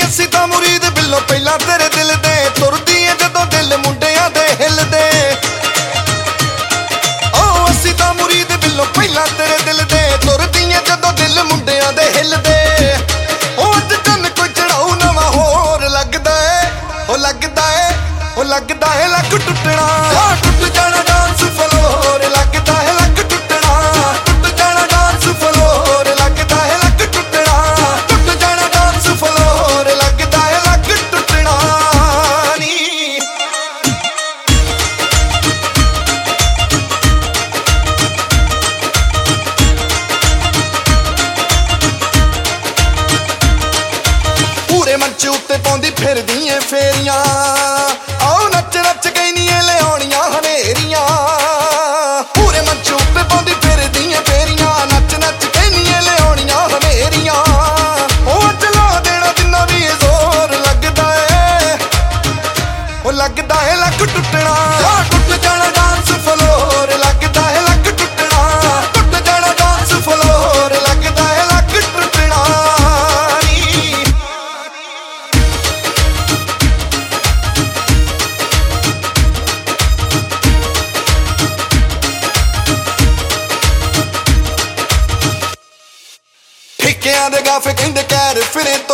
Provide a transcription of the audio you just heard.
ਅਸੀਂ ਤਾਂ ਮੁਰੀਦ ਬਿੱਲੋ ਪਹਿਲਾਂ ਤੇਰੇ ਦਿਲ ਦੇ ਤੁਰਦੀ ਏ ਜਦੋਂ ਦਿਲ ਮੁੰਡਿਆਂ ਦੇ ਹਿੱਲਦੇ ਓ ਅਸੀਂ ਤਾਂ ਮੁਰੀਦ ਬਿੱਲੋ ਪਹਿਲਾਂ ਤੇਰੇ ਦਿਲ ਦੇ ਤੁਰਦੀ ਏ ਜਦੋਂ ਦਿਲ ਮੁੰਡਿਆਂ ਦੇ ਹਿੱਲਦੇ ਓ ਅੱਜ ਤਨ ਕੋਈ ਚੜਾਉ ਨਵਾਂ ਹੋਰ ਲੱਗਦਾ ਏ ਓ ਲੱਗਦਾ ਏ ਓ ਲੱਗਦਾ ਏ ਲੱਕ ਟੁੱਟਣਾ ਟੁੱਟ ਜਾਣਾ ਡਾਂਸ ਫਲੋਰ ਲੱਗਦਾ ਏ ਲੱਕ ਟੁੱਟਣਾ ਟੁੱਟ ਜਾਣਾ ਡਾਂਸ ਫਲੋਰ ਲੱਗਦਾ ਏ ਲੱਕ ਟੁੱਟਣਾ ਟੁੱਟ ਜਾਣਾ ਡਾਂਸ ਫਲੋਰ ਲੱਗਦਾ ਏ ਲੱਕ ਟੁੱਟਣਾ ਨੀ ਪੂਰੇ ਮੰਚ ਉੱਤੇ ਪਾਉਂਦੀ ਫਿਰਦੀ ਏ ਫੇਰੀਆਂ ਆਓ ਨੱਚ ਨੱਚ ਗਈਨੀਆਂ ਲਿਆਉਣੀਆਂ ਹਨੇਰੀਆਂ ਪੂਰੇ ਮੰਚ ਉੱਤੇ ਪਾਉਂਦੀ ਫਿਰਦੀ ਏ ਫੇਰੀਆਂ ਨੱਚ ਨੱਚ ਗਈਨੀਆਂ ਲਿਆਉਣੀਆਂ ਹਨੇਰੀਆਂ ਉਹ ਚਲਾ ਦੇਣਾ ਜਿੰਨਾ ਵੀ ਜ਼ੋਰ ਲੱਗਦਾ ਏ ਉਹ ਲੱਗਦਾ ਏ ਲੱਕ ਟੁੱਟਣਾ ਟੁੱਟ ਜਾਣਾ ਡਾਂਸ ਫਲੋਰ ਲੱਗਦਾ ਏ ਲੱਕ ਟੁੱਟਣਾ ਟੁੱਟ ਜਾਣਾ ਡਾਂਸ ਫਲੋਰ ਲੱਗਦਾ ਏ ਲੱਕ ਟੁੱਟਣਾ ਨੀ ਠੇਕਿਆਂ ਦੇ ਗਾਫੇ ਕਹਿੰਦੇ ਕਹਿਰ ਫਿਰੇ